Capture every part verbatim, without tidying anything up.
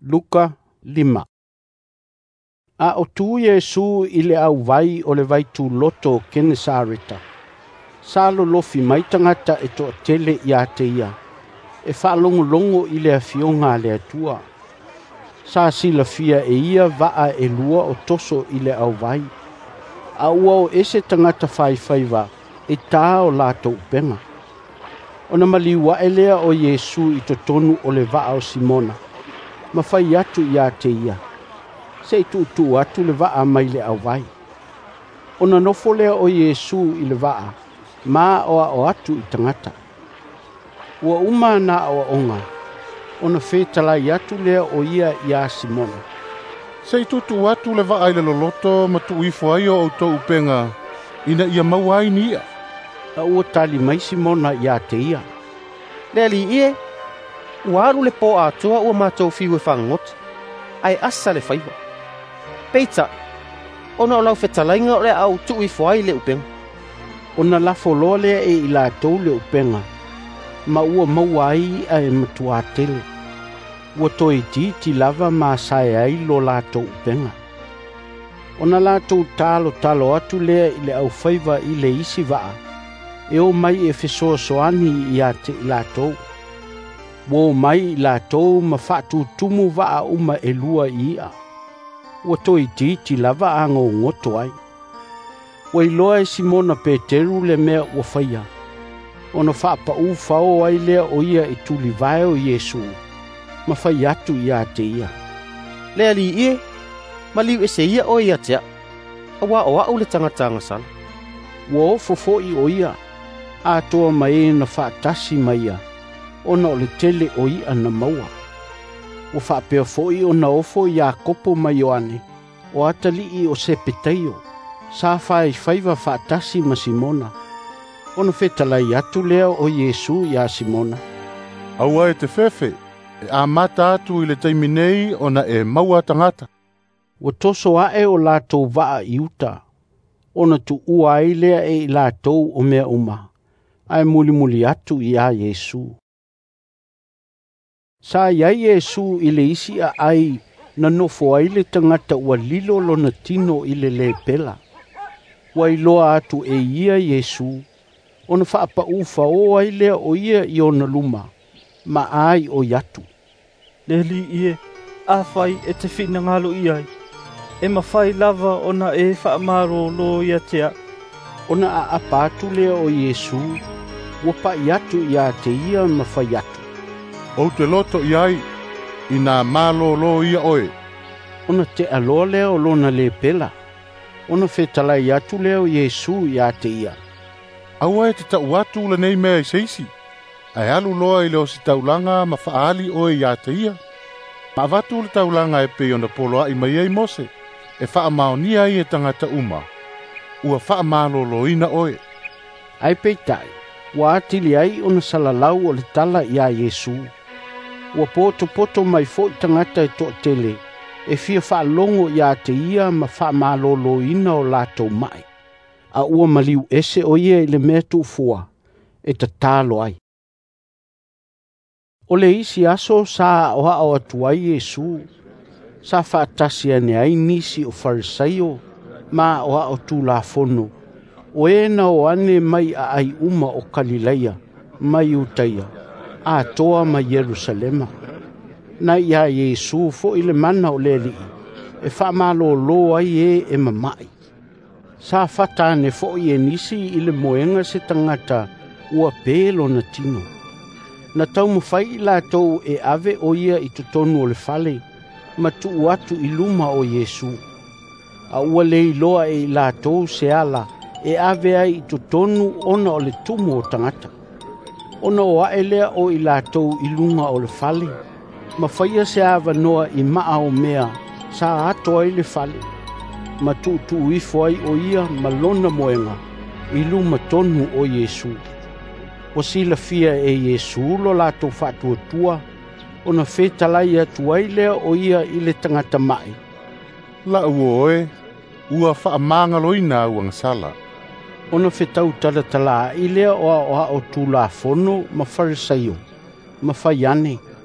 Luka lima. A o tu Yesu i le au vai o le vai tu loto Kenesareta. Sa lo lofi mai tangata e to tele ia te ia. E wha longo longo i le afionga le atua. Sa sila fia e ia vaa e lua o toso i le au vai. A ua o ese tangata fai fai va e tā o lato upenga. Ona maliwa e lea o Yesu i to tonu o le vaa o Simona. Ma fai atu ia te ia. Se tu tu atu le vaa mai le au vai. Ona nofo lea o Yesu i le vaa. Ma oa o atu i tangata. Ua uma na o onga. Ona fetala i atu lea o ia ia Simona. Se tu tu atu le vaa i le loloto ma tu ifo ai o auto upenga. Ina ia mauai ni ia. A ua tali mai Simona ia te ia. Le ali ie. Uaru le po atua ua mātou fiu e whangot. Ai asa le whaiwa. Peita. Ona o lau whetalainga o le au tu ifo ai le upenga. Ona lafo loa lea e i lātou le upenga. Ma ua mauai a e matua tele. Ua toi ti ti lava ma sae ai lo lātou upenga. Ona lātou talo talo atu lea i le au whaiva i le isi vaa. E o mai e fesoa soani i a te i lātou. Wo mai i lātou ma whatu tumu vaa uma e lua i a. Ua toi ti ti lava ango ngoto ai. Ua iloa e Simona Peteru le mea ua whaia. Ona whaapa u whao ai lea o ia i tuli vai o Yesu. Ma whai atu i a te ia. Le ali ie. Ma liu e se ia o ia tea. Awa o au le tangatanga sala. Ua o fofo i o ia. A toa mai na whaatasi mai ia. Ona o le tele o ia na maua. Ua whaapea fo i ona ofo i a kopo mai oane. O atali i o sepeteio. Sa whai whaiva whaatasi ma Simona. Ona whetalai atu lea o Yesu i a Simona. Aua e te fefe. E a mata atu i le taiminei ona e maua tangata. Ua toso ae o lātou vaa i uta. Ona tu ua ai lea e i lātou o mea uma. Ai muli muli atu i a Yesu. Sa iai Yesu i le isi a ai na nofo ai le tangata ua lilo lona tino i le le pela. Ua iloa atu e ia Yesu. Ona whaapa ufa o ai lea o ia i ona luma. Ma ai o yatu. Le li ie, a whai e te whina ngalo i ai. E ma whai lava ona e whaamaro lo ia tea. Ona a apatu lea o Yesu. Ua pa yatu ia te ia ma whai yatu. O te loto i ai, i nā malo lo ia oe. Ona te aloa lea o lona le pela. Ona whetalai atu lea o Yesu ia te ia. Aua e te tau atu le nei mea i seisi. Ai alu loa i leo si taulanga ma whaali oe ia te ia. Ma avatu le taulanga e pe ona poloa i mai ei mose. E wha maonia i e tangata uma. Ua wha malo lo ina oe. Ai peitai. Ua atili ai ona salalau o le tala i a Yesu. Ua poto poto mai fo i tangata e to tele. E fia wha longo i a te ia ma wha malo lo ina o lato mai. A ua maliu ese o ia i le mea tu fua. E ta talo ai. O le isi aso sa o hao atu ai Yesu. Sa whaatasi ane ai nisi o farisaio. Ma o hao tu la fono. O ena o ane mai a ai uma o Kalileia. Mai utaia. A toa ma Yerusalema. Na ia Yesu fo ile mana o le li. E wha malo lo ai e e mamai. Sa whatane fo i e nisi ile moenga se tangata. Ua pēlo na tino. Na tau mawhai la tau e ave o ia i tutonu o le fale. Ma tu atu i luma o Yesu. A ua lei loa e la tau se ala. E ave ai i tutonu ona o le tumu o tangata. Ona o aelea o i la tau i lunga o le fale. Ma whaia se ava noa i maa o mea. Sa ato ai le fale. Ma tu tu ifo ai o ia ma lona moenga. I luma tonu o Yesu. O sila fia e Yesu lo lato whatua tua. Ona whetalai atu ai lea o ia i le tangata mai. La uoe, ua wha amangalo ina uang sala. Ona whetau taratala i lea o a o tu la fono ma farisaio. Ma whaiane.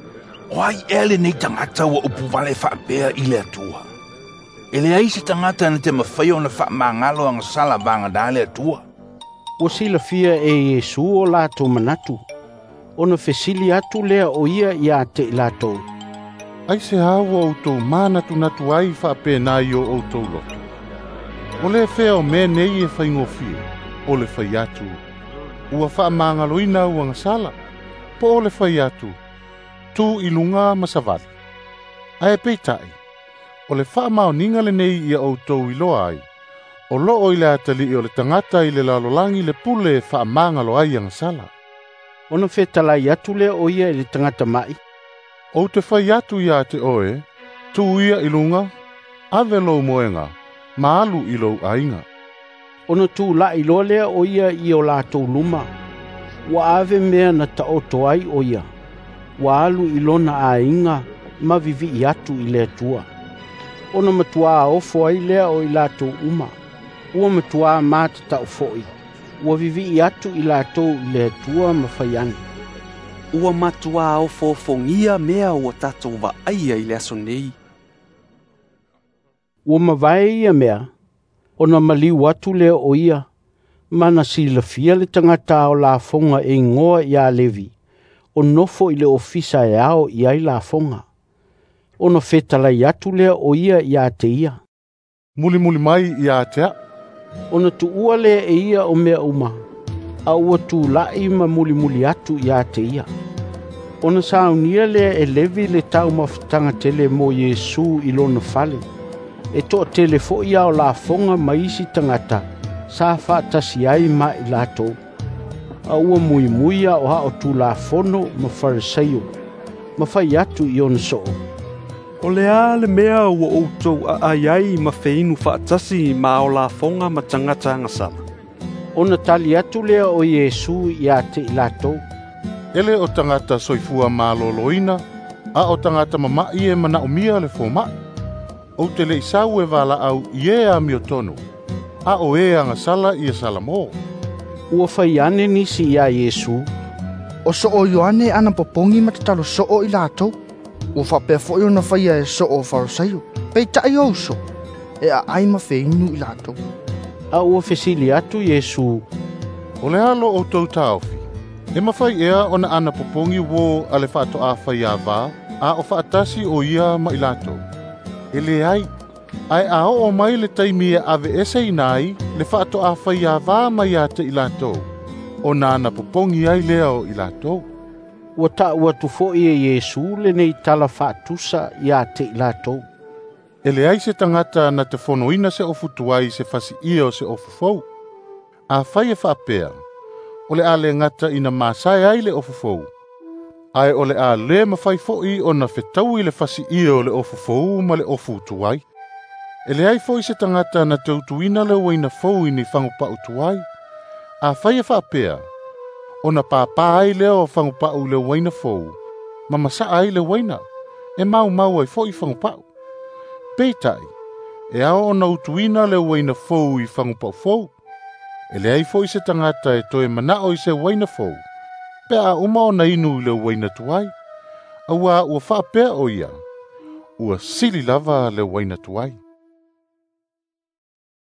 O ai ele nei tangata ua upu vale whaapea i le atua. Ele ai se tangata na te mawhai o na wha mangalo ang sala vanga da le atua. Ua sila fia e Yesu o lato manatu. Ona fesili atu lea o ia ia te i lato. Ai se hawa o tau mana tu natu ai whaapea nai o o tau loto. O le whea o me nei e whaingofia, o le whai atu. Ua wha mangaloina ua ngasala, po o le whai atu. Tu ilunga masavali. Ai peitai, o le wha maoninga le nei ia o tau iloa ai. O loo i le atali o le tangata i le lalolangi le pule e wha mangalo ai ang sala. Ona whetalai atu lea o ia i le tangata mai. O te whai atu ia te oe, tu ia ilunga, ave lo moenga, maalu ilo ainga. Ona tu la ilo lea o ia i o lato luma. Wa ave mea na ta oto ai o ia. Wa alu ilona ainga, ma vivi i atu i le tua. Ona matua ofo ai lea o i lato uma. Ua matua mata ta ofoi. Ua vivi i atu i lato i le tua mawhaiani. Ua matua o fofongia mea ua tatou wa aia i le aso nei. Ua mawai ia mea, ona maliu atu lea o ia, mana sila fia le tangata o la fonga e ngoa i a Levi, o nofo i le ofisa e ao i ai la fonga. Ona fetalai atu lea o ia i a te ia. Muli muli mai i a te a. Ona tu ua lea e ia o mea uma, a ua tu lai ma muli muli atu i a te ia. Ona saunia lea e Levi le tau mawhitanga tele mo Yesu i lona fale. E toa telefo ia o la fonga maisi tangata, sa whaatasi ai ma i lato. A ua mui muia o hao tu la fono ma farisaio, ma whai atu i ona soo. O le a le mea ua outou a ai ai ma feinu whaatasi ma o la fonga ma tangata ngasala. Ona tali atu lea o Yesu i a te i lato. Ele o tangata soifua maloloina, a o tangata mamai e mana umia le fōmai. O te le isau e wala au i e a miotono, a o e a ngasala i a salamo. Ua whai ane nisi i a Yesu. O so o Ioane ana popongi matatalo so o i lato. Ua whapea fo i ona whaia e so o wharosaio. Pei tai o so, e a aima feinu i lato. A ua fesili atu Yesu. O le halo o tau taofi. E mawhai ea ona ana popongi wo ale whaato a whai a wā, a o whaatasi o ia ma i lato. Ele ai, ai a o mai le taimi e ave ese inai, le whaato a whai a wā mai a te i lato. O na ana popongi ai leo i lato. Ua ta ua tufo i e Yesu le nei tala whaatusa i a te i lato. Ele ai se tangata na te whonoina se ofu tuai se fasi io se ofu fau. A whai e whaapea. Ole a le ngata ina masai ai le ofu fau. Ai ole a le mawhai foi o na whetau i le fasi io le ofu fau ma le ofu tuai. Ele ai foi se tangata na te utuina le waina fau i ni whangupa utuai. A whai e whaapea. O na pāpā ai leo whangupa u le waina fau. Ma masa ai le waina. E mau mau ai foi whangupa. Peitai. E ao o na utuina le waina fau i whangupa fau. Ele ai foi se tangata e toe manao i se waina fau. Pe a uma o na inu le waina tuai. Aua ua whaapea o ia. Ua sili lava le waina tuai.